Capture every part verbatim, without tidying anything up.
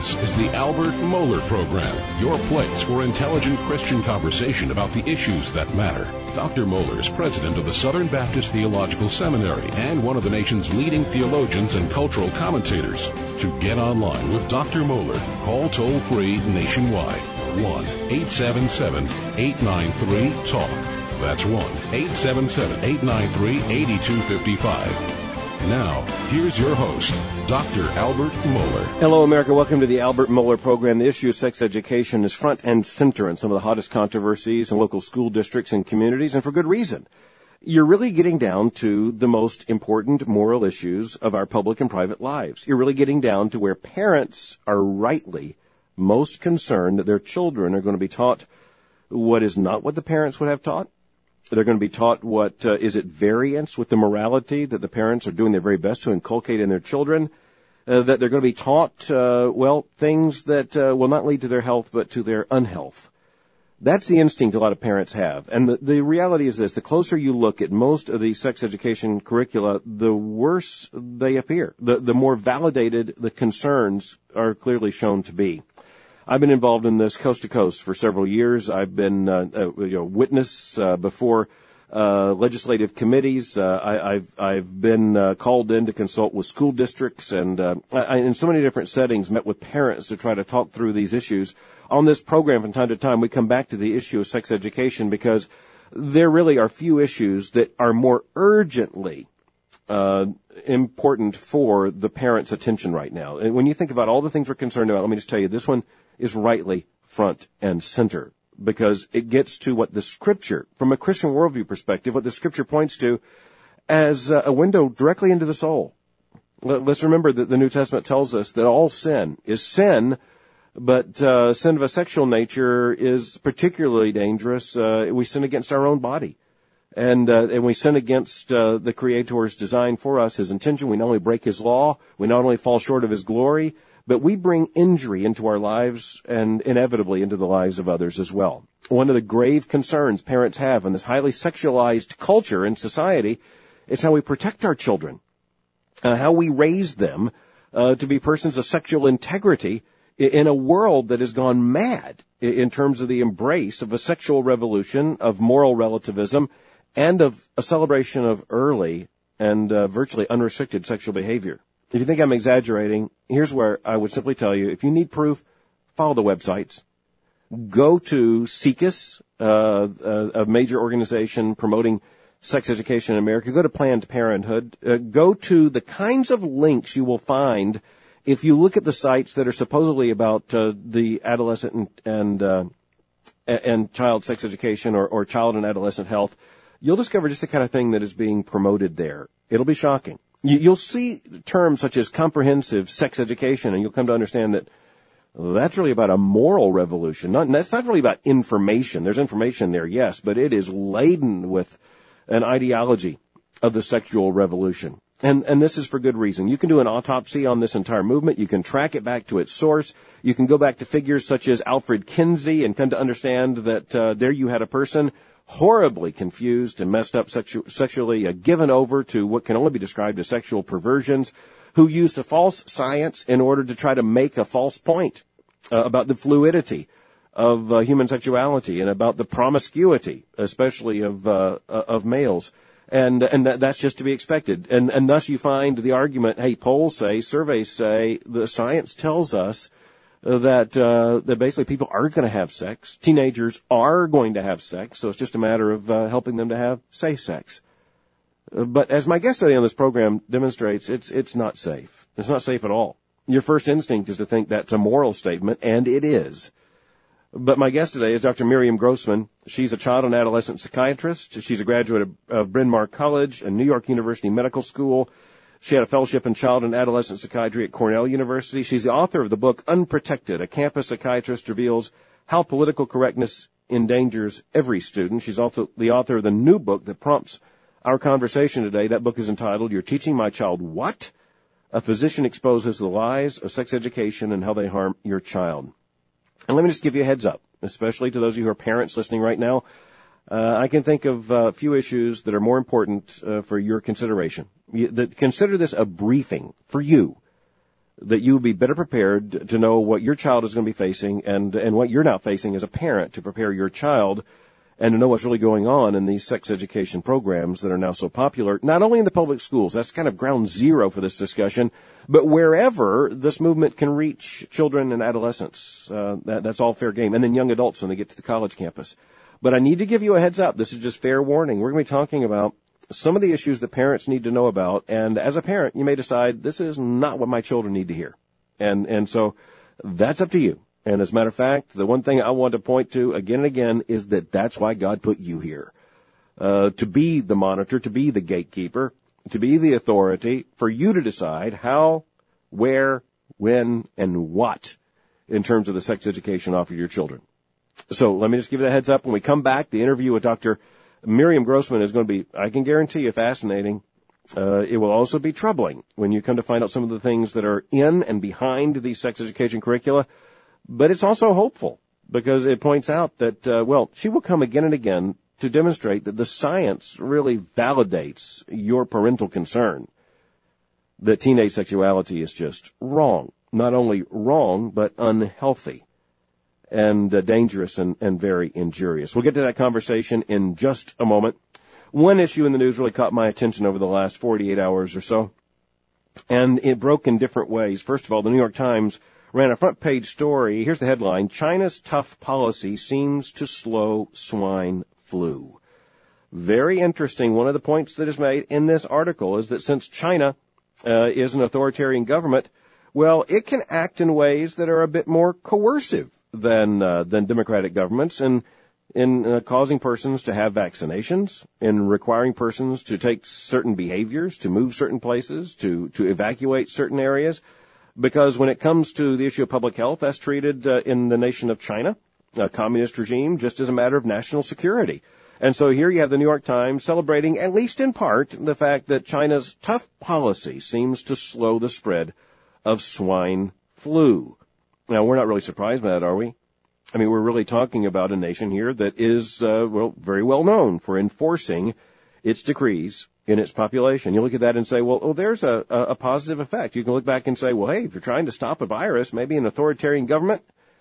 This is the Albert Mohler Program, your place for intelligent Christian conversation about the issues that matter. Doctor Mohler is president of the Southern Baptist Theological Seminary and one of the nation's leading theologians and cultural commentators. To get online with Doctor Mohler, call toll-free nationwide, one eight seven seven, eight nine three, talk. That's one eight seven seven, eight nine three, eight two five five. Now, here's your host, Doctor Albert Mohler. Hello, America. Welcome to the Albert Mohler Program. The issue of sex education is front and center in some of the hottest controversies in local school districts and communities, and for good reason. You're really getting down to the most important moral issues of our public and private lives. You're really getting down to where parents are rightly most concerned that their children are going to be taught what is not what the parents would have taught. They're going to be taught what uh, is at variance with the morality that the parents are doing their very best to inculcate in their children, uh, that they're going to be taught, uh, well, things that uh, will not lead to their health but to their unhealth. That's the instinct a lot of parents have. And the, the reality is this, the closer you look at most of the sex education curricula, the worse they appear. The, the more validated the concerns are clearly shown to be. I've been involved in this coast to coast for several years. I've been uh, a you know, witness uh, before uh, legislative committees. Uh, I, I've, I've been uh, called in to consult with school districts and uh, I, in so many different settings, met with parents to try to talk through these issues. On this program, from time to time, we come back to the issue of sex education because there really are few issues that are more urgently Uh, important for the parents' attention right now. And when you think about all the things we're concerned about, let me just tell you, this one is rightly front and center because it gets to what the Scripture, from a Christian worldview perspective, what the Scripture points to as a window directly into the soul. Let's remember that the New Testament tells us that all sin is sin, but uh, sin of a sexual nature is particularly dangerous. Uh, we sin against our own body. And, uh, and we sin against, uh, the Creator's design for us, His intention. We not only break His law, we not only fall short of His glory, but we bring injury into our lives and inevitably into the lives of others as well. One of the grave concerns parents have in this highly sexualized culture and society is how we protect our children, uh, how we raise them, uh, to be persons of sexual integrity in a world that has gone mad in terms of the embrace of a sexual revolution, of moral relativism, and of a celebration of early and uh, virtually unrestricted sexual behavior. If you think I'm exaggerating, here's where I would simply tell you, if you need proof, follow the websites. Go to SIECUS, uh, a, a major organization promoting sex education in America. Go to Planned Parenthood. Uh, go to the kinds of links you will find if you look at the sites that are supposedly about uh, the adolescent and, and, uh, and child sex education or, or child and adolescent health. You'll discover just the kind of thing that is being promoted there. It'll be shocking. You, you'll see terms such as comprehensive sex education, and you'll come to understand that that's really about a moral revolution. Not, that's not really about information. There's information there, yes, but it is laden with an ideology of the sexual revolution. And, and this is for good reason. You can do an autopsy on this entire movement. You can track it back to its source. You can go back to figures such as Alfred Kinsey and come to understand that uh, there you had a person horribly confused and messed up sexu- sexually, uh, given over to what can only be described as sexual perversions, who used a false science in order to try to make a false point uh, about the fluidity of uh, human sexuality and about the promiscuity, especially of uh, of males. And and that, that's just to be expected. And and thus you find the argument, hey, polls say, surveys say, the science tells us that uh, that basically people are going to have sex. Teenagers are going to have sex, so it's just a matter of uh, helping them to have safe sex. Uh, but as my guest today on this program demonstrates, it's it's not safe. It's not safe at all. Your first instinct is to think that's a moral statement, and it is. But my guest today is Doctor Miriam Grossman. She's a child and adolescent psychiatrist. She's a graduate of, of Bryn Mawr College and New York University Medical School. She had a fellowship in child and adolescent psychiatry at Cornell University. She's the author of the book Unprotected, A Campus Psychiatrist Reveals How Political Correctness Endangers Every Student. She's also the author of the new book that prompts our conversation today. That book is entitled, You're Teaching My Child What? A Physician Exposes the Lies of Sex Education and How They Harm Your Child. And let me just give you a heads up, especially to those of you who are parents listening right now. Uh, I can think of a few issues that are more important uh, for your consideration. You, that, consider this a briefing for you that you would be better prepared to know what your child is going to be facing and, and what you're now facing as a parent to prepare your child and to know what's really going on in these sex education programs that are now so popular, not only in the public schools, that's kind of ground zero for this discussion, but wherever this movement can reach children and adolescents. Uh, that, that's all fair game. And then young adults when they get to the college campus. But I need to give you a heads up. This is just fair warning. We're going to be talking about some of the issues that parents need to know about. And as a parent, you may decide this is not what my children need to hear. And, and so that's up to you. And as a matter of fact, the one thing I want to point to again and again is that that's why God put you here. Uh, to be the monitor, to be the gatekeeper, to be the authority, for you to decide how, where, when, and what in terms of the sex education offered your children. So let me just give you the heads up. When we come back, the interview with Doctor Miriam Grossman is going to be, I can guarantee you, fascinating. Uh, it will also be troubling when you come to find out some of the things that are in and behind these sex education curricula. But it's also hopeful because it points out that, uh, well, she will come again and again to demonstrate that the science really validates your parental concern that teenage sexuality is just wrong. Not only wrong, but unhealthy and uh, dangerous and, and very injurious. We'll get to that conversation in just a moment. One issue in the news really caught my attention over the last forty-eight hours or so, and it broke in different ways. First of all, the New York Times ran a front page story. Here's the headline: China's tough policy seems to slow swine flu. Very interesting. One of the points that is made in this article is that since China uh, is an authoritarian government, well, it can act in ways that are a bit more coercive than uh, than democratic governments, and in uh, causing persons to have vaccinations, in requiring persons to take certain behaviors, to move certain places, to to evacuate certain areas. Because when it comes to the issue of public health, that's treated uh, in the nation of China, a communist regime, just as a matter of national security. And so here you have the New York Times celebrating, at least in part, the fact that China's tough policy seems to slow the spread of swine flu. Now, we're not really surprised by that, are we? I mean, we're really talking about a nation here that is, uh, well, very well known for enforcing its decrees in its population. You look at that and say, well, oh, there's a, a positive effect. You can look back and say, well, hey, if you're trying to stop a virus, maybe an authoritarian government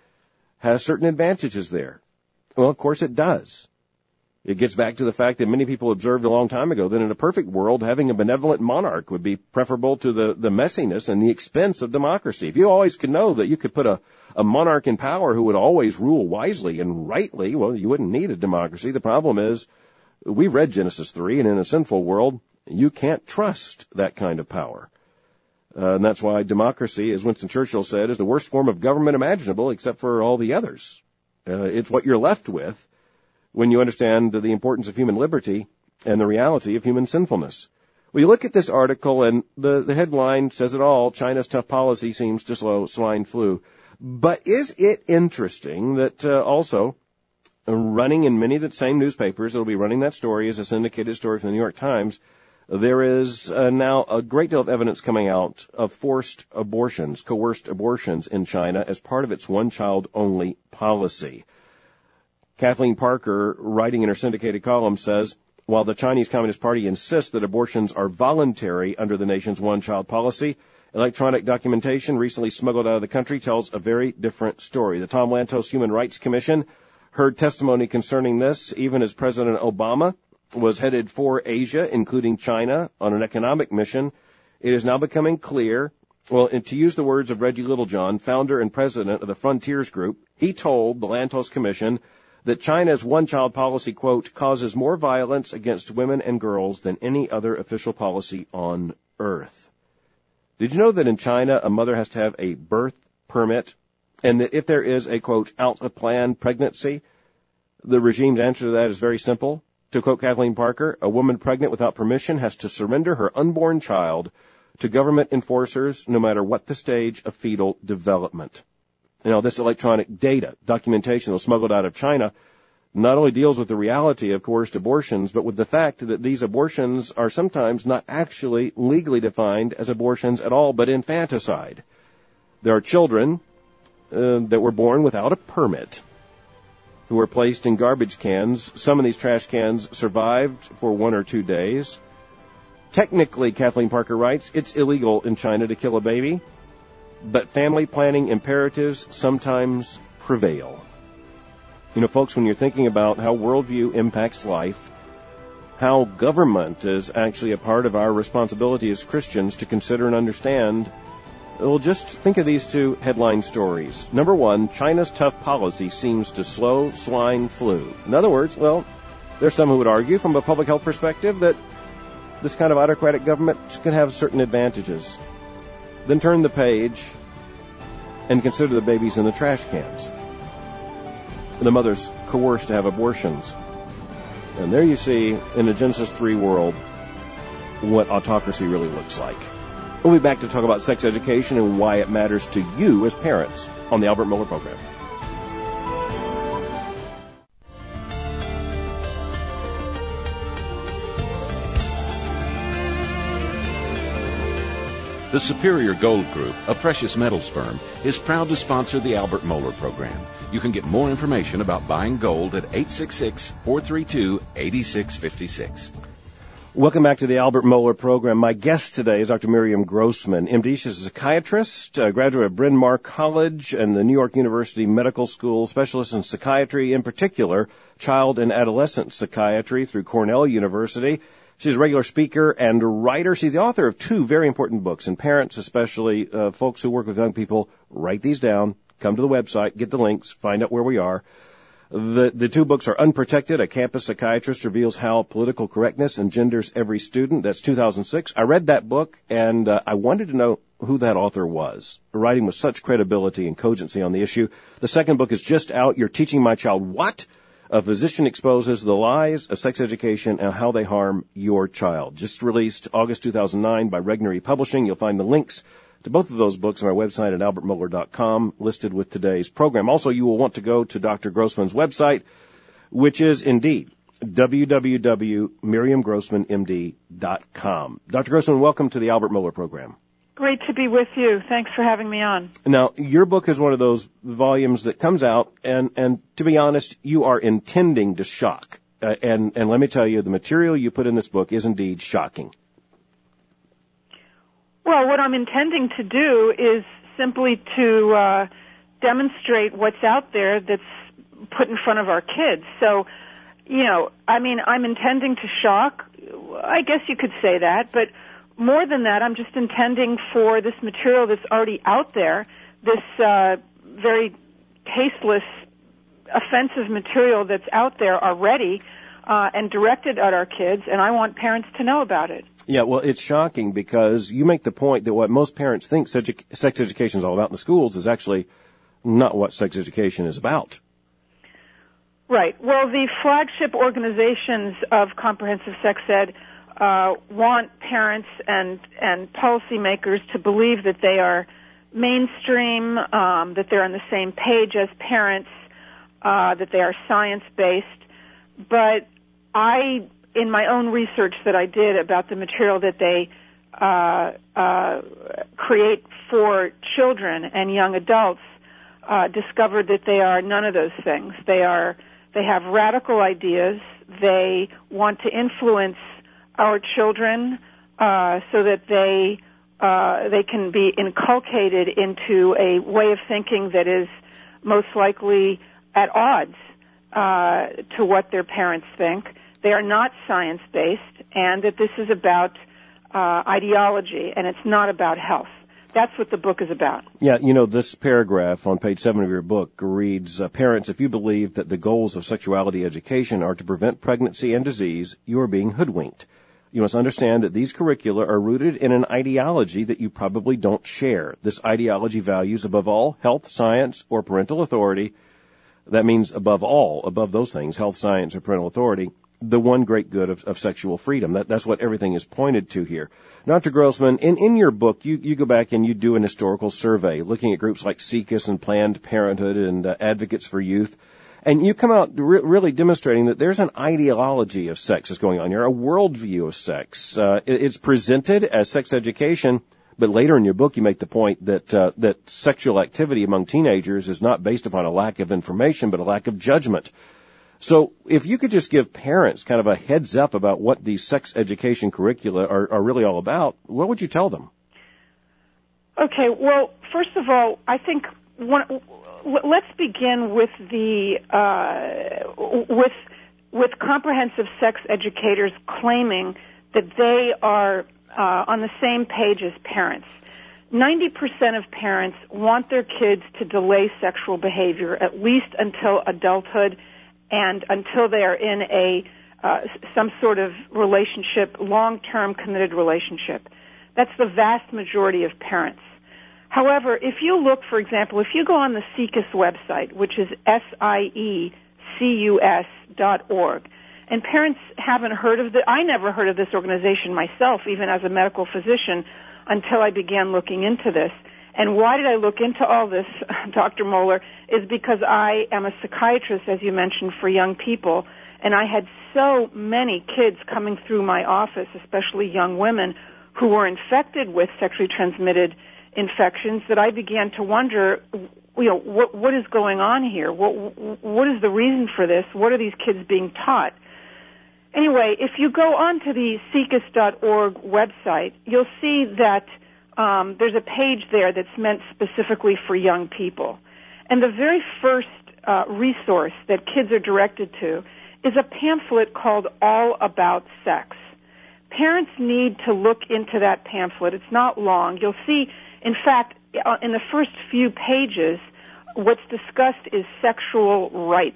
has certain advantages there. Well, of course it does. It gets back to the fact that many people observed a long time ago that in a perfect world, having a benevolent monarch would be preferable to the, the messiness and the expense of democracy. If you always could know that you could put a, a monarch in power who would always rule wisely and rightly, well, you wouldn't need a democracy. The problem is, we've read Genesis three, and in a sinful world, you can't trust that kind of power. Uh, and that's why democracy, as Winston Churchill said, is the worst form of government imaginable, except for all the others. Uh, it's what you're left with when you understand the importance of human liberty and the reality of human sinfulness. Well, you look at this article, and the, the headline says it all: China's tough policy seems to slow swine flu. But is it interesting that uh, also running in many of the same newspapers that will be running that story as a syndicated story from the New York Times, there is uh, now a great deal of evidence coming out of forced abortions, coerced abortions in China as part of its one-child-only policy. Kathleen Parker, writing in her syndicated column, says, while the Chinese Communist Party insists that abortions are voluntary under the nation's one-child policy, electronic documentation recently smuggled out of the country tells a very different story. The Tom Lantos Human Rights Commission heard testimony concerning this even as President Obama was headed for Asia, including China, on an economic mission. It is now becoming clear, well, and to use the words of Reggie Littlejohn, founder and president of the Frontiers Group, he told the Lantos Commission that China's one-child policy, quote, causes more violence against women and girls than any other official policy on earth. Did you know that in China, a mother has to have a birth permit, and that if there is a, quote, out-of-plan pregnancy, the regime's answer to that is very simple. To quote Kathleen Parker, a woman pregnant without permission has to surrender her unborn child to government enforcers no matter what the stage of fetal development. You know, this electronic data, documentation that was smuggled out of China, not only deals with the reality of coerced abortions, but with the fact that these abortions are sometimes not actually legally defined as abortions at all, but infanticide. There are children uh, that were born without a permit who were placed in garbage cans. Some of these trash cans survived for one or two days. Technically, Kathleen Parker writes, it's illegal in China to kill a baby. but family planning imperatives sometimes prevail. You know, folks, when you're thinking about how worldview impacts life, how government is actually a part of our responsibility as Christians to consider and understand, well, just think of these two headline stories. Number one, China's tough policy seems to slow swine flu. In other words, well, there's some who would argue from a public health perspective that this kind of autocratic government can have certain advantages. Then turn the page and consider the babies in the trash cans. The mothers coerced to have abortions. And there you see, in a Genesis three world, what autocracy really looks like. We'll be back to talk about sex education and why it matters to you as parents on the Albert Mohler Program. The Superior Gold Group, a precious metals firm, is proud to sponsor the Albert Mohler Program. You can get more information about buying gold at eight six six, four three two, eight six five six. Welcome back to the Albert Mohler Program. My guest today is Doctor Miriam Grossman, M D. She's a psychiatrist, a graduate of Bryn Mawr College and the New York University Medical School, specialist in psychiatry, in particular child and adolescent psychiatry through Cornell University. She's a regular speaker and writer. She's the author of two very important books, and parents, especially uh, folks who work with young people, write these down, come to the website, get the links, find out where we are. The the two books are Unprotected, A Campus Psychiatrist Reveals How Political Correctness Engenders Every Student. That's two thousand six. I read that book, and uh, I wanted to know who that author was, writing with such credibility and cogency on the issue. The second book is just out, You're Teaching My Child What? A Physician Exposes the Lies of Sex Education and How They Harm Your Child. Just released August two thousand nine by Regnery Publishing. You'll find the links to both of those books on our website at albert mohler dot com, listed with today's program. Also, you will want to go to Doctor Grossman's website, which is indeed w w w dot miriam grossman m d dot com. Doctor Grossman, welcome to the Albert Mohler Program. Great to be with you. Thanks for having me on. Now, your book is one of those volumes that comes out, and, and to be honest, you are intending to shock. Uh, and, and let me tell you, the material you put in this book is indeed shocking. Well, what I'm intending to do is simply to uh, demonstrate what's out there that's put in front of our kids. So, you know, I mean, I'm intending to shock. I guess you could say that, but more than that, I'm just intending for this material that's already out there, this uh, very tasteless, offensive material that's out there already uh, and directed at our kids, and I want parents to know about it. Yeah, well, it's shocking because you make the point that what most parents think sex education is all about in the schools is actually not what sex education is about. Right. Well, the flagship organizations of comprehensive sex ed Uh, want parents and and policymakers to believe that they are mainstream, um, that they're on the same page as parents, uh, that they are science-based. But I, in my own research that I did about the material that they uh, uh, create for children and young adults, uh, discovered that they are none of those things. They are they have radical ideas. They want to influence our children uh, so that they uh, they can be inculcated into a way of thinking that is most likely at odds uh, to what their parents think. They are not science-based, and that this is about uh, ideology, and it's not about health. That's what the book is about. Yeah, you know, this paragraph on page seven of your book reads, uh, Parents, if you believe that the goals of sexuality education are to prevent pregnancy and disease, you are being hoodwinked. You must understand that these curricula are rooted in an ideology that you probably don't share. This ideology values above all health, science, or parental authority. That means above all, above those things, health, science, or parental authority, the one great good of, of sexual freedom. That, that's what everything is pointed to here. Doctor Grossman, in, in your book, you, you go back and you do an historical survey looking at groups like SIECUS and Planned Parenthood and uh, Advocates for Youth. And you come out re- really demonstrating that there's an ideology of sex that's going on here, a worldview of sex. Uh, it, it's presented as sex education, but later in your book you make the point that uh, that sexual activity among teenagers is not based upon a lack of information, but a lack of judgment. So if you could just give parents kind of a heads up about what these sex education curricula are, are really all about, what would you tell them? Okay, well, first of all, I think one, let's begin with the uh, with with comprehensive sex educators claiming that they are uh, on the same page as parents. ninety percent of parents want their kids to delay sexual behavior at least until adulthood and until they are in a uh, some sort of relationship, long-term committed relationship. That's the vast majority of parents. However, if you look, for example, if you go on the SIECUS website, which is S I E C U S dot org, and parents haven't heard of it, I never heard of this organization myself, even as a medical physician, until I began looking into this. And why did I look into all this, Doctor Moeller, is because I am a psychiatrist, as you mentioned, for young people, and I had so many kids coming through my office, especially young women, who were infected with sexually transmitted infections, that I began to wonder, you know, what what is going on here? What what is the reason for this? What are these kids being taught? Anyway, if you go on to the SIECUS dot org website, you'll see that um, there's a page there that's meant specifically for young people. And the very first uh, resource that kids are directed to is a pamphlet called All About Sex. Parents need to look into that pamphlet. It's not long. You'll see, in fact, in the first few pages, what's discussed is sexual rights.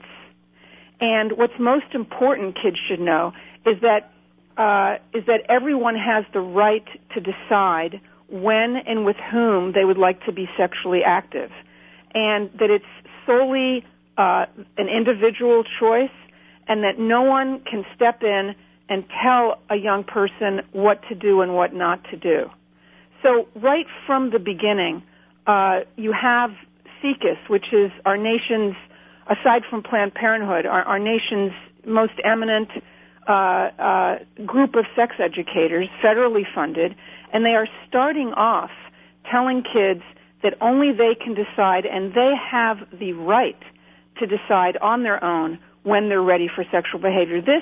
And what's most important kids should know is that uh, is that everyone has the right to decide when and with whom they would like to be sexually active, and that it's solely uh, an individual choice, and that no one can step in and tell a young person what to do and what not to do. So right from the beginning, uh, you have SIECUS, which is our nation's, aside from Planned Parenthood, our, our nation's most eminent uh, uh, group of sex educators, federally funded, and they are starting off telling kids that only they can decide, and they have the right to decide on their own when they're ready for sexual behavior. This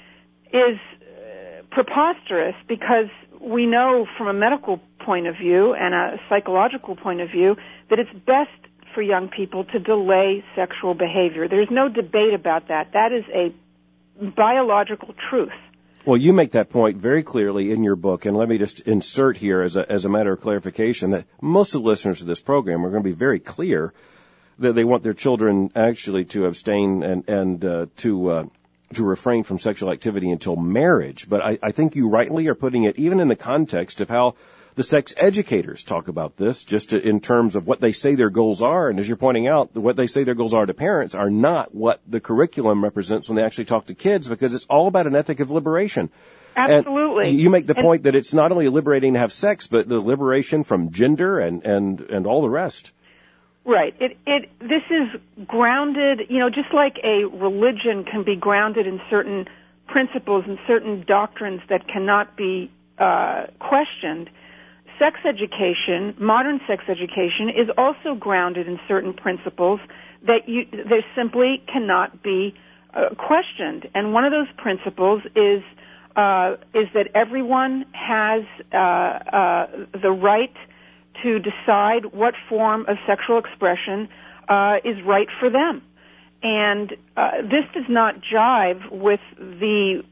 is uh, preposterous because we know from a medical point of view and a psychological point of view that it's best for young people to delay sexual behavior. There's no debate about that. That is a biological truth. Well, you make that point very clearly in your book, and let me just insert here as a, as a matter of clarification that most of the listeners to this program are going to be very clear that they want their children actually to abstain and, and uh, to uh, to refrain from sexual activity until marriage. But I, I think you rightly are putting it even in the context of how the sex educators talk about this, just to, in terms of what they say their goals are. And as you're pointing out, what they say their goals are to parents are not what the curriculum represents when they actually talk to kids, because it's all about an ethic of liberation. Absolutely. And you make the and point that it's not only liberating to have sex, but the liberation from gender and, and, and all the rest. Right. It, it, this is grounded, you know, just like a religion can be grounded in certain principles and certain doctrines that cannot be uh, questioned. Sex education, modern sex education, is also grounded in certain principles that you, they simply cannot be uh, questioned. And one of those principles is uh, is that everyone has uh, uh, the right to decide what form of sexual expression uh, is right for them. And uh, this does not jive with the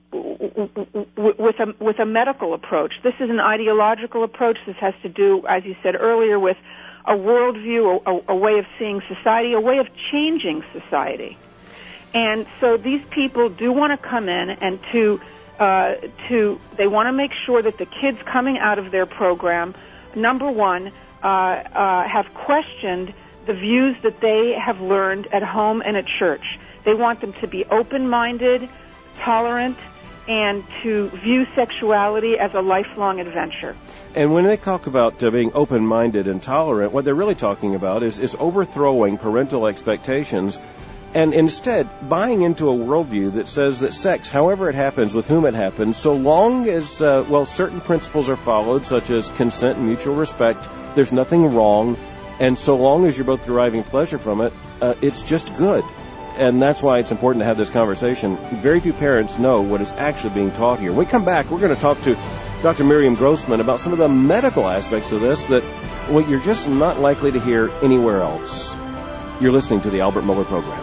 with a with a medical approach. This is an ideological approach. This has to do, as you said earlier, with a worldview, a, a way of seeing society, a way of changing society. And so these people do want to come in and to uh, to they want to make sure that the kids coming out of their program, number one, uh, uh, have questioned the views that they have learned at home and at church. They want them to be open-minded, tolerant, and to view sexuality as a lifelong adventure. And when they talk about uh, being open-minded and tolerant, what they're really talking about is, is overthrowing parental expectations and instead buying into a worldview that says that sex, however it happens, with whom it happens, so long as, uh, well, certain principles are followed, such as consent and mutual respect, there's nothing wrong. And so long as you're both deriving pleasure from it, uh, it's just good. And that's why it's important to have this conversation. Very few parents know what is actually being taught here. When we come back, we're going to talk to Doctor Miriam Grossman about some of the medical aspects of this that, well, you're just not likely to hear anywhere else. You're listening to the Albert Mohler Program.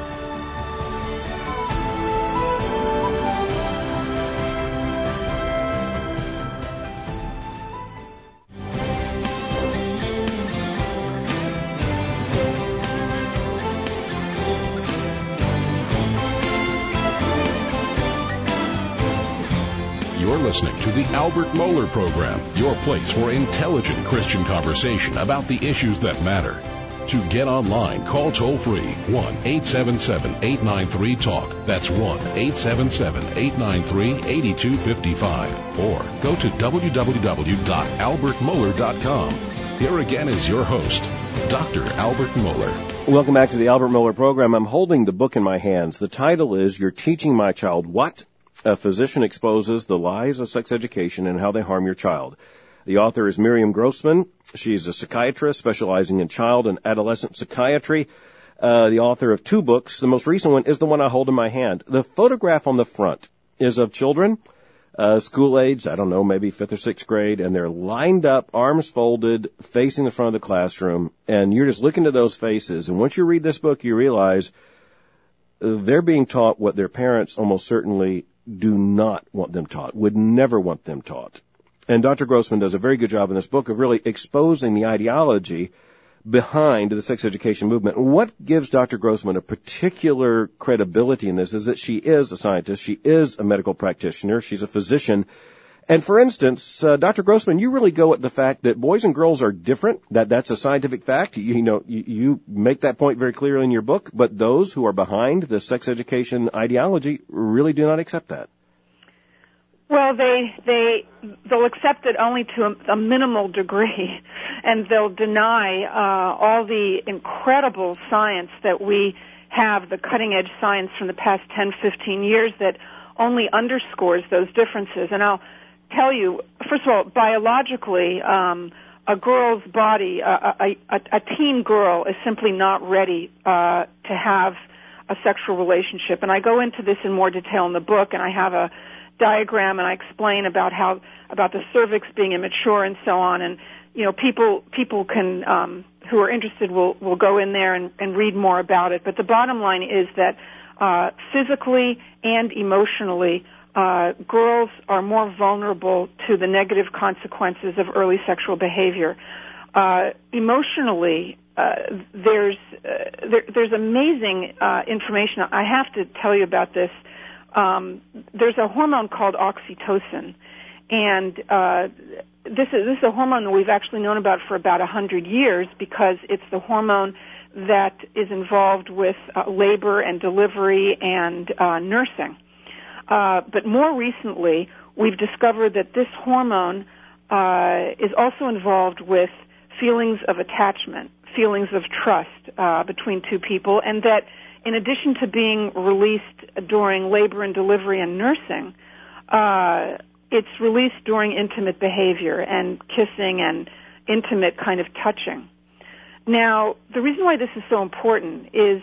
Listening to the Albert Mohler Program, your place for intelligent Christian conversation about the issues that matter. To get online, call toll-free one eight seven seven, eight nine three, talk. That's one eight seven seven, eight nine three, eight two five five. Or go to w w w dot albert mohler dot com. Here again is your host, Doctor Albert Mohler. Welcome back to the Albert Mohler Program. I'm holding the book in my hands. The title is You're Teaching My Child What? A Physician Exposes the Lies of Sex Education and How They Harm Your Child. The author is Miriam Grossman. She's a psychiatrist specializing in child and adolescent psychiatry. Uh, the author of two books. The most recent one is the one I hold in my hand. The photograph on the front is of children, uh, school age, I don't know, maybe fifth or sixth grade, and they're lined up, arms folded, facing the front of the classroom, and you're just looking at those faces. And once you read this book, you realize they're being taught what their parents almost certainly do not want them taught, would never want them taught. And Doctor Grossman does a very good job in this book of really exposing the ideology behind the sex education movement. What gives Doctor Grossman a particular credibility in this is that she is a scientist, she is a medical practitioner, she's a physician. And for instance, uh, Doctor Grossman, you really go at the fact that boys and girls are different, that that's a scientific fact. You, you know, you, you make that point very clearly in your book, but those who are behind the sex education ideology really do not accept that. Well, they, they, they'll accept it only to a, a minimal degree, and they'll deny uh, all the incredible science that we have, the cutting-edge science from the past ten, fifteen years that only underscores those differences. And I'll tell you, first of all, biologically, um, a girl's body, a, a, a, a teen girl is simply not ready uh, to have a sexual relationship. And I go into this in more detail in the book, and I have a diagram, and I explain about how about the cervix being immature and so on. And you know, people people can um, who are interested will will go in there and, and read more about it. But the bottom line is that uh, physically and emotionally, Uh, girls are more vulnerable to the negative consequences of early sexual behavior. Uh, emotionally, uh, there's uh, there, there's amazing uh, information. I have to tell you about this. Um, there's a hormone called oxytocin, and uh, this is this is a hormone that we've actually known about for about a hundred years because it's the hormone that is involved with uh, labor and delivery and uh, nursing. Uh, but more recently, we've discovered that this hormone uh, is also involved with feelings of attachment, feelings of trust uh, between two people, and that in addition to being released during labor and delivery and nursing, uh, it's released during intimate behavior and kissing and intimate kind of touching. Now, the reason why this is so important is,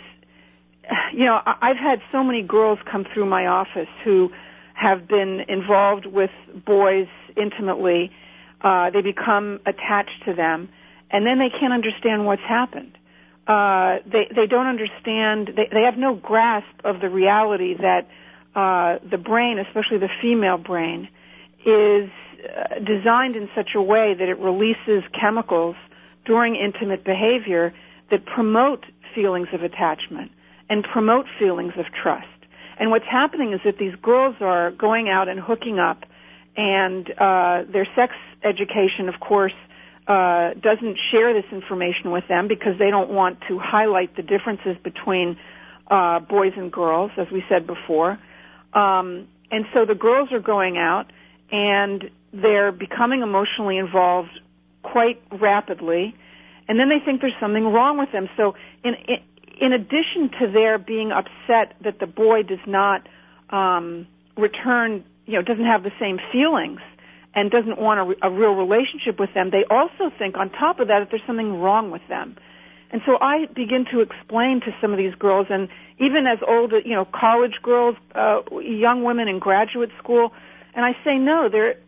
you know, I've had so many girls come through my office who have been involved with boys intimately. Uh, they become attached to them, and then they can't understand what's happened. Uh, they they don't understand. They they have no grasp of the reality that uh, the brain, especially the female brain, is uh, designed in such a way that it releases chemicals during intimate behavior that promote feelings of attachment and promote feelings of trust. And what's happening is that these girls are going out and hooking up, and uh, their sex education, of course, uh, doesn't share this information with them because they don't want to highlight the differences between uh, boys and girls, as we said before. Um, and so the girls are going out, and they're becoming emotionally involved quite rapidly, and then they think there's something wrong with them. So in, in In addition to their being upset that the boy does not um, return, you know, doesn't have the same feelings and doesn't want a, a real relationship with them, they also think, on top of that, that there's something wrong with them. And so I begin to explain to some of these girls, and even as old, you know, college girls, uh, young women in graduate school, and I say, no, there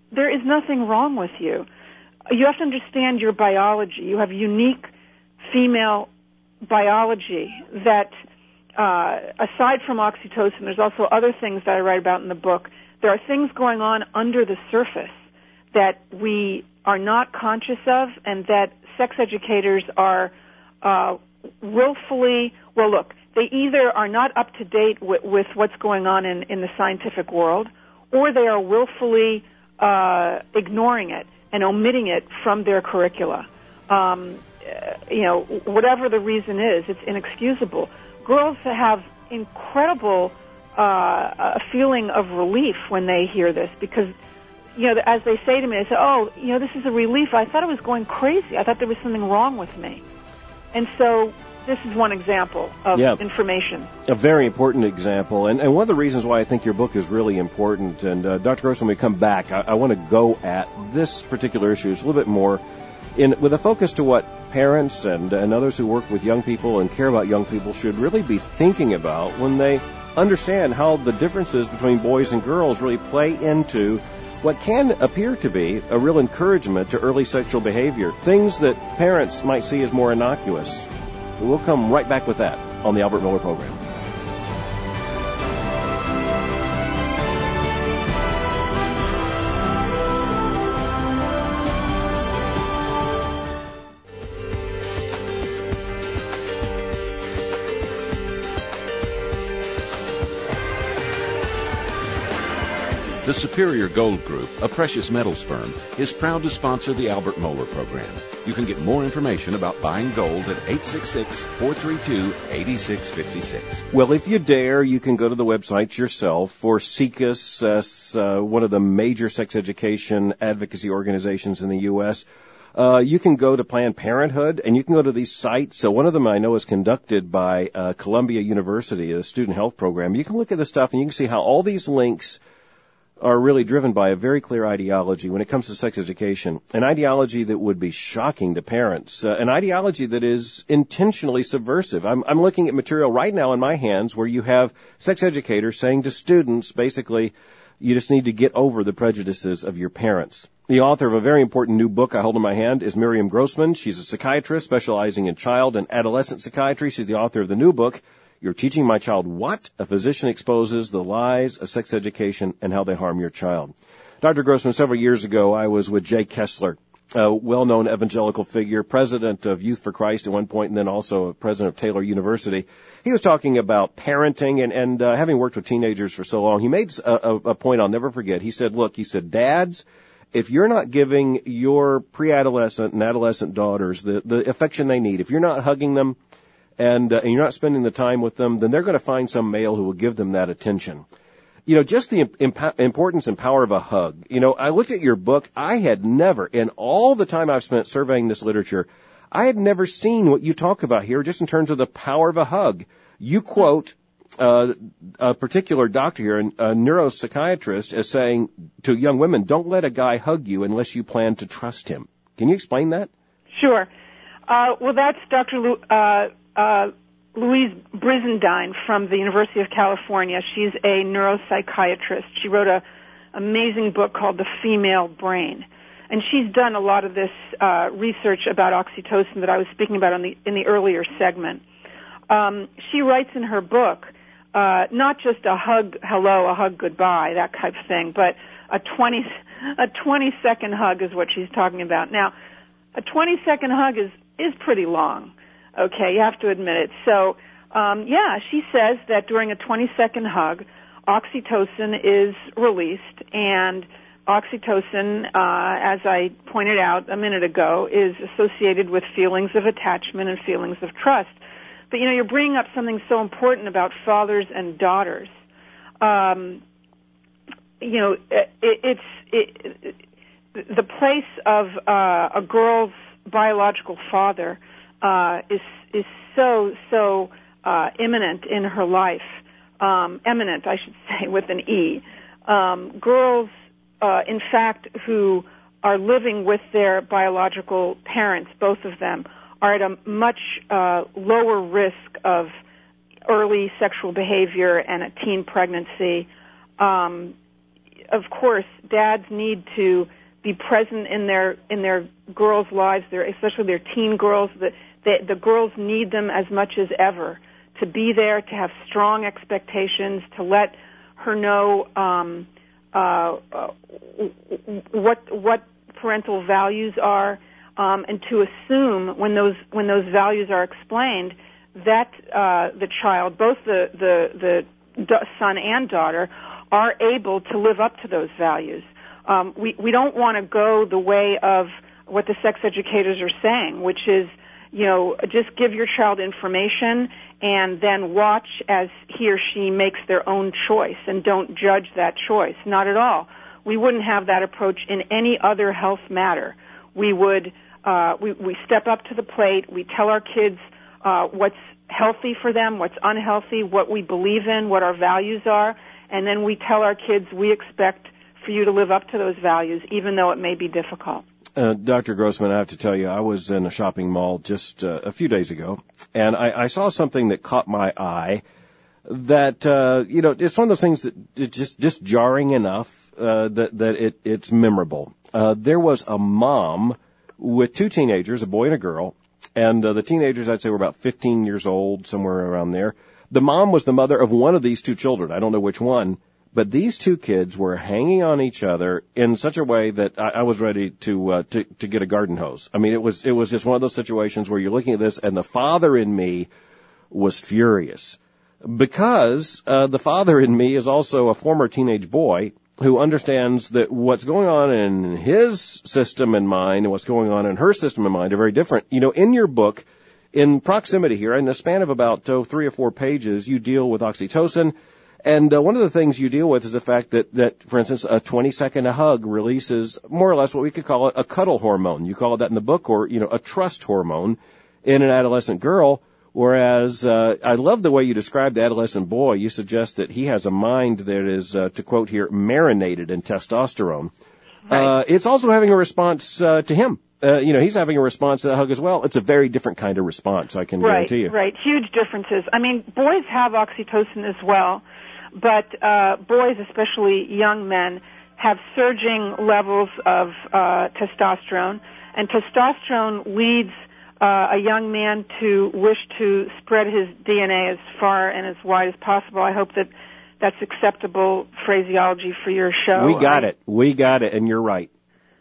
there is nothing wrong with you. You have to understand your biology. You have unique female biology that, uh, aside from oxytocin, there's also other things that I write about in the book. There are things going on under the surface that we are not conscious of, and that sex educators are uh, willfully, well, look, they either are not up to date with, with what's going on in, in the scientific world, or they are willfully uh, ignoring it and omitting it from their curricula. Um, you know, whatever the reason is, it's inexcusable. Girls have incredible uh, a feeling of relief when they hear this, because, you know, as they say to me, they say, oh, you know, this is a relief. I thought it was going crazy. I thought there was something wrong with me. And so this is one example of yeah, information. A very important example. And, and one of the reasons why I think your book is really important, and uh, Doctor Grossman, when we come back, I, I want to go at this particular issue a little bit more in with a focus to what parents and, and others who work with young people and care about young people should really be thinking about when they understand how the differences between boys and girls really play into what can appear to be a real encouragement to early sexual behavior, things that parents might see as more innocuous. We'll come right back with that on the Albert Mohler Program. The Superior Gold Group, a precious metals firm, is proud to sponsor the Albert Mohler Program. You can get more information about buying gold at eight six six, four three two, eight six five six. Well, if you dare, you can go to the website yourself for SIECUS, uh, one of the major sex education advocacy organizations in the U S Uh, you can go to Planned Parenthood, and you can go to these sites. So one of them I know is conducted by uh, Columbia University, a student health program. You can look at this stuff, and you can see how all these links are really driven by a very clear ideology when it comes to sex education, an ideology that would be shocking to parents, uh, an ideology that is intentionally subversive. I'm, I'm looking at material right now in my hands where you have sex educators saying to students, basically, you just need to get over the prejudices of your parents. The author of a very important new book I hold in my hand is Miriam Grossman. She's a psychiatrist specializing in child and adolescent psychiatry. She's the author of the new book, You're Teaching My Child What? A Physician Exposes the Lies of Sex Education and How They Harm Your Child. Doctor Grossman, several years ago, I was with Jay Kessler, a well-known evangelical figure, president of Youth for Christ at one point, and then also president of Taylor University. He was talking about parenting, and, and uh, having worked with teenagers for so long, he made a, a, a point I'll never forget. He said, look, he said, dads, if you're not giving your pre-adolescent and adolescent daughters the, the affection they need, if you're not hugging them, and, uh, and you're not spending the time with them, then they're going to find some male who will give them that attention. You know, just the imp- importance and power of a hug. You know, I looked at your book. I had never, in all the time I've spent surveying this literature, I had never seen what you talk about here just in terms of the power of a hug. You quote uh, a particular doctor here, a neuropsychiatrist, as saying to young women, don't let a guy hug you unless you plan to trust him. Can you explain that? Sure. Uh, well, that's Doctor Lu- uh Uh, Louise Brizendine from the University of California. She's a neuropsychiatrist. She wrote a amazing book called The Female Brain, and she's done a lot of this uh, research about oxytocin that I was speaking about in the in the earlier segment. Um, she writes in her book uh, not just a hug, hello, a hug, goodbye, that type of thing, but a twenty a twenty second hug is what she's talking about. Now, a twenty second hug is is pretty long. Okay, you have to admit it. So, um, yeah, she says that during a twenty second hug, oxytocin is released, and oxytocin, uh, as I pointed out a minute ago, is associated with feelings of attachment and feelings of trust. But, you know, you're bringing up something so important about fathers and daughters. Um, you know, it, it's it, it, the place of uh, a girl's biological father Uh, is is so so uh, imminent in her life, um, eminent, I should say, with an E. Um, girls, uh, in fact, who are living with their biological parents, both of them, are at a much uh, lower risk of early sexual behavior and a teen pregnancy. Um, of course, dads need to be present in their in their girls' lives, their, especially their teen girls. The, the, the girls need them as much as ever to be there, to have strong expectations, to let her know um, uh, uh, what what parental values are, um, and to assume when those when those values are explained that uh, the child, both the the the son and daughter, are able to live up to those values. Um, we, we don't want to go the way of what the sex educators are saying, which is, you know, just give your child information and then watch as he or she makes their own choice and don't judge that choice. Not at all. We wouldn't have that approach in any other health matter. We would, uh, we, we step up to the plate. We tell our kids uh, what's healthy for them, what's unhealthy, what we believe in, what our values are, and then we tell our kids we expect for you to live up to those values, even though it may be difficult. Uh, Doctor Grossman, I have to tell you, I was in a shopping mall just uh, a few days ago, and I, I saw something that caught my eye that, uh, you know, it's one of those things that it's just, just jarring enough uh, that, that it, it's memorable. Uh, there was a mom with two teenagers, a boy and a girl, and uh, the teenagers, I'd say, were about fifteen years old, somewhere around there. The mom was the mother of one of these two children. I don't know which one. But these two kids were hanging on each other in such a way that I, I was ready to, uh, to to get a garden hose. I mean, it was it was just one of those situations where you're looking at this, and the father in me was furious because uh, the father in me is also a former teenage boy who understands that what's going on in his system and mind and what's going on in her system and mind are very different. You know, in your book, in proximity here, in the span of about oh, three or four pages, you deal with oxytocin. And uh, one of the things you deal with is the fact that, that, for instance, a twenty-second hug releases more or less what we could call a cuddle hormone. You call it that in the book, or, you know, a trust hormone in an adolescent girl, whereas uh, I love the way you describe the adolescent boy. You suggest that he has a mind that is, uh, to quote here, marinated in testosterone. Right. Uh, it's also having a response uh, to him. Uh, you know, he's having a response to that hug as well. It's a very different kind of response, I can right, guarantee you. Right, huge differences. I mean, boys have oxytocin as well. But uh, boys, especially young men, have surging levels of uh, testosterone, and testosterone leads uh, a young man to wish to spread his D N A as far and as wide as possible. I hope that that's acceptable phraseology for your show. We got I, it. We got it, and you're right.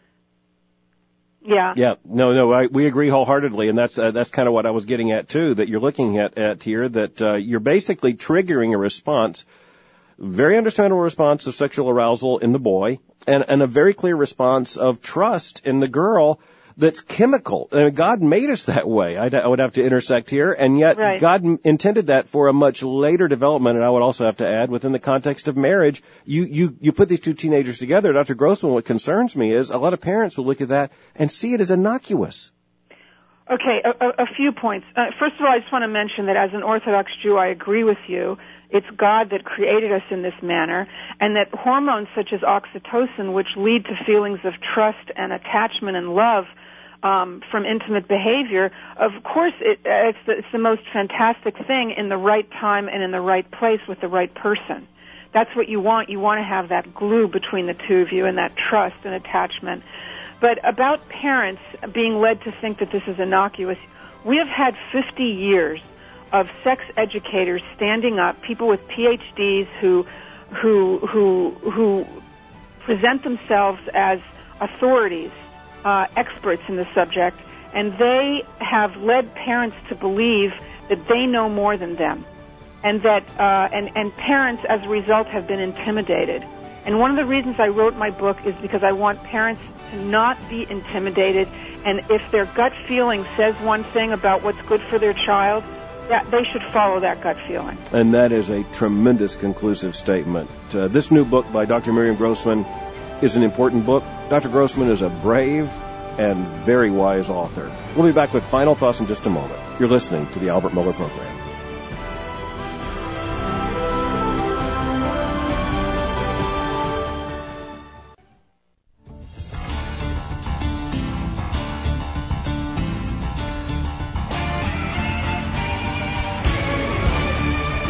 Yeah. Yeah. No, no, I, we agree wholeheartedly, and that's uh, that's kind of what I was getting at too. That you're looking at at here. That uh, you're basically triggering a response. Very understandable response of sexual arousal in the boy, and, and a very clear response of trust in the girl that's chemical. And God made us that way. I'd, I would have to intersect here, and yet right. God m- intended that for a much later development, and I would also have to add, within the context of marriage, you, you, you put these two teenagers together. Doctor Grossman, what concerns me is a lot of parents will look at that and see it as innocuous. Okay, a, a, a few points. Uh, first of all, I just want to mention that as an Orthodox Jew, I agree with you. It's God that created us in this manner, and that hormones such as oxytocin, which lead to feelings of trust and attachment and love um, from intimate behavior, of course it, it's, the, it's the most fantastic thing in the right time and in the right place with the right person. That's what you want. You want to have that glue between the two of you and that trust and attachment. But about parents being led to think that this is innocuous, we have had fifty years of sex educators standing up, people with P H Ds who who who who present themselves as authorities, uh, experts in the subject, and they have led parents to believe that they know more than them, and that uh, and and parents as a result have been intimidated. And one of the reasons I wrote my book is because I want parents to not be intimidated, and if their gut feeling says one thing about what's good for their child, that they should follow that gut feeling. And that is a tremendous conclusive statement. Uh, this new book by Doctor Miriam Grossman is an important book. Doctor Grossman is a brave and very wise author. We'll be back with final thoughts in just a moment. You're listening to the Albert Mohler Program.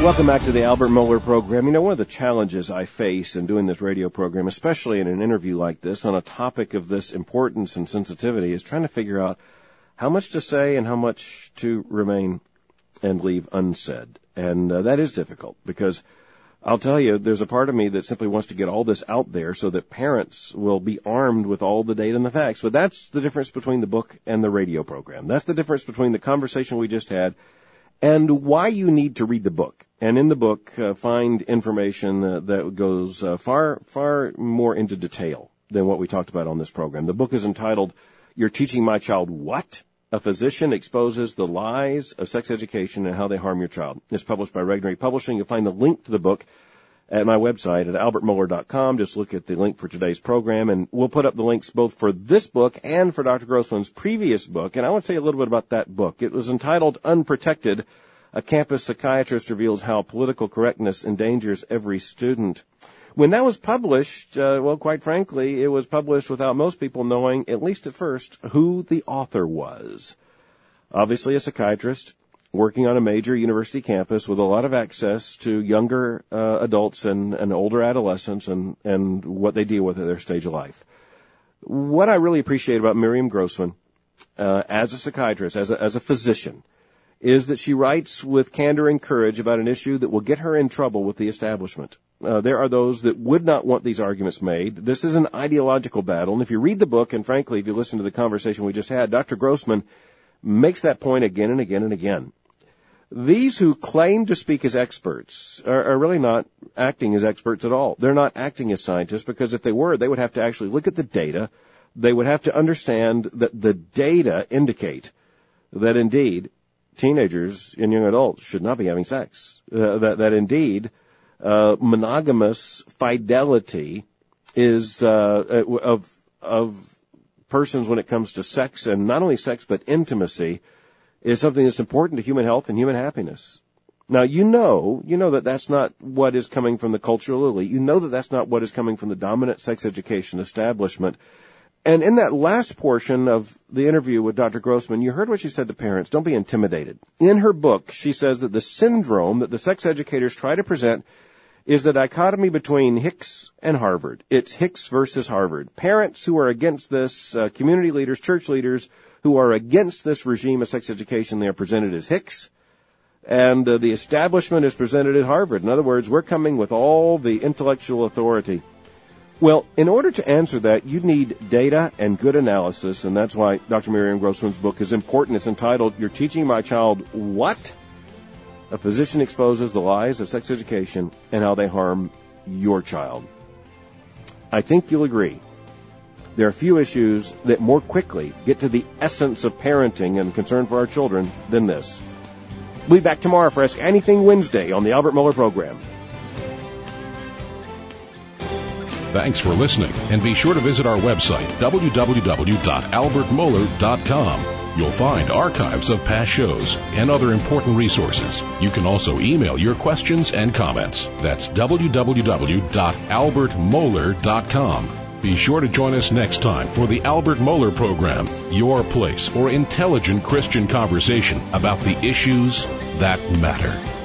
Welcome back to the Albert Mohler program. You know, one of the challenges I face in doing this radio program, especially in an interview like this, on a topic of this importance and sensitivity, is trying to figure out how much to say and how much to remain and leave unsaid. And uh, that is difficult because I'll tell you, there's a part of me that simply wants to get all this out there so that parents will be armed with all the data and the facts. But that's the difference between the book and the radio program. That's the difference between the conversation we just had and why you need to read the book. And in the book, uh, find information uh, that goes uh, far, far more into detail than what we talked about on this program. The book is entitled, You're Teaching My Child What? A Physician Exposes the Lies of Sex Education and How They Harm Your Child. It's published by Regnery Publishing. You'll find the link to the book at my website at albert mohler dot com. Just look at the link for today's program, and we'll put up the links both for this book and for Doctor Grossman's previous book. And I want to tell you a little bit about that book. It was entitled Unprotected. A campus psychiatrist reveals how political correctness endangers every student. When that was published, uh, well, quite frankly, it was published without most people knowing, at least at first, who the author was. Obviously a psychiatrist working on a major university campus with a lot of access to younger uh, adults and, and older adolescents and, and what they deal with at their stage of life. What I really appreciate about Miriam Grossman uh, as a psychiatrist, as a, as a physician, is that she writes with candor and courage about an issue that will get her in trouble with the establishment. Uh, there are those that would not want these arguments made. This is an ideological battle, and if you read the book, and frankly, if you listen to the conversation we just had, Doctor Grossman makes that point again and again and again. These who claim to speak as experts are, are really not acting as experts at all. They're not acting as scientists, because if they were, they would have to actually look at the data. They would have to understand that the data indicate that indeed teenagers and young adults should not be having sex. Uh, that, that indeed, uh, monogamous fidelity is, uh, of, of persons when it comes to sex, and not only sex, but intimacy, is something that's important to human health and human happiness. Now, you know, you know that that's not what is coming from the cultural elite. You know that that's not what is coming from the dominant sex education establishment. And in that last portion of the interview with Doctor Grossman, you heard what she said to parents. Don't be intimidated. In her book, she says that the syndrome that the sex educators try to present is the dichotomy between Hicks and Harvard. It's Hicks versus Harvard. Parents who are against this, uh, community leaders, church leaders who are against this regime of sex education, they are presented as Hicks. And uh, the establishment is presented as Harvard. In other words, we're coming with all the intellectual authority. Well, in order to answer that, you need data and good analysis, and that's why Doctor Miriam Grossman's book is important. It's entitled, You're Teaching My Child What? A Physician Exposes the Lies of Sex Education and How They Harm Your Child. I think you'll agree. There are few issues that more quickly get to the essence of parenting and concern for our children than this. We'll be back tomorrow for Ask Anything Wednesday on the Albert Mohler program. Thanks for listening, and be sure to visit our website, w w w dot albert mohler dot com. You'll find archives of past shows and other important resources. You can also email your questions and comments. That's w w w dot albert mohler dot com. Be sure to join us next time for the Albert Mohler program, your place for intelligent Christian conversation about the issues that matter.